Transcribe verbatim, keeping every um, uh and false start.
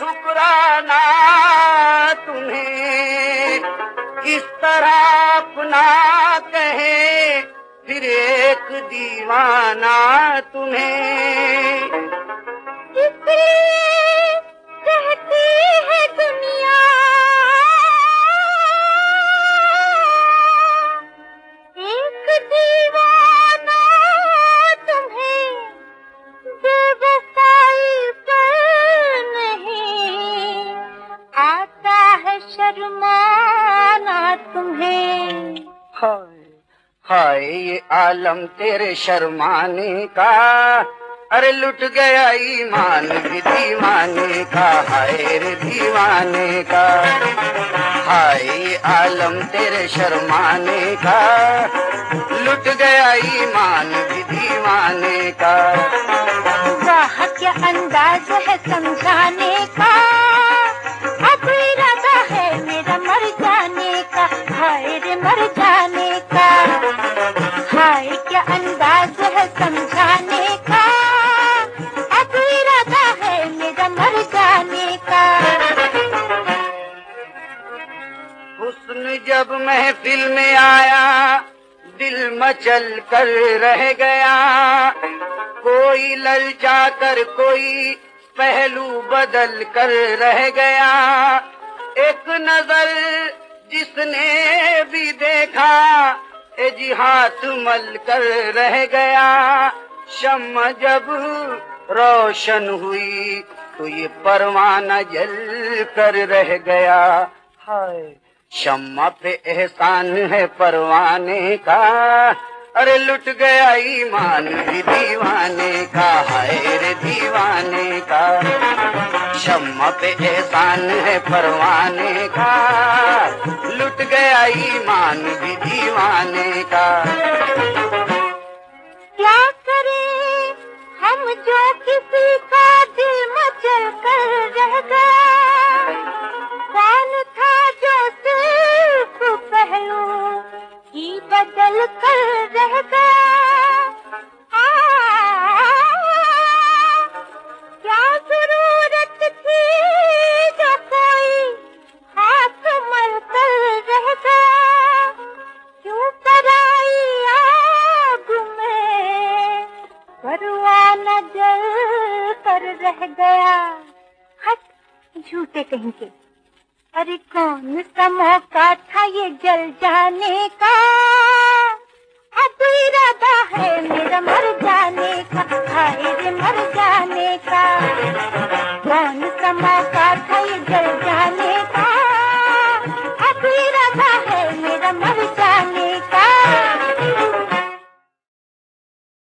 ठुकराना तुम्हें, किस तरह अपना कहे फिर एक दीवाना तुम्हें। इसलिए कहती है दुनिया एक दीवाना तुम्हें, बेवफाई पर नहीं आता है शर्माना तुम्हें। हाय हाय ये आलम तेरे शर्माने का, अरे लुट गया ईमान भी दीवाने का, हाय रे दीवाने का। हाय ये आलम तेरे शर्माने का, लुट गया ईमान भी दीवाने का। वाह क्या अंदाज है समझाने का, अब इरादा है मेरा मर जाने का, हाय रे मर जाने का। हाय क्या अंदाज है समझाने का, अब इरादा है मेरा मर जाने का। हुस्न जब महफिल में आया दिल मचल कर रह गया, कोई ललचा कर कोई पहलू बदल कर रह गया। एक नजर जिसने भी देखा ए जी हाथ मल कर रह गया। शम्मा जब रोशन हुई तो ये परवाना जल कर रह गया। हाय शम्मा पे एहसान है परवाने का, अरे लुट गया ईमान भी दीवाने का, हाय रे दीवाने का। शम्मा पे एहसान है परवाने का, लुट गया ईमान भी दीवाने का। क्या करें हम जो किसी का दिल मचल कर रह गया, कौन था जो सिर्फ पहलू ही बदल कर रह गया। आ, क्या जरूरत थी जो कोई हाथ मल कर रह गया, क्यों पराई आग में परवाना जल कर रह गया। हट झूठे कहीं के, अरे कौन सा मौका था ये जल जाने का, अब इरादा है मेरा मर जाने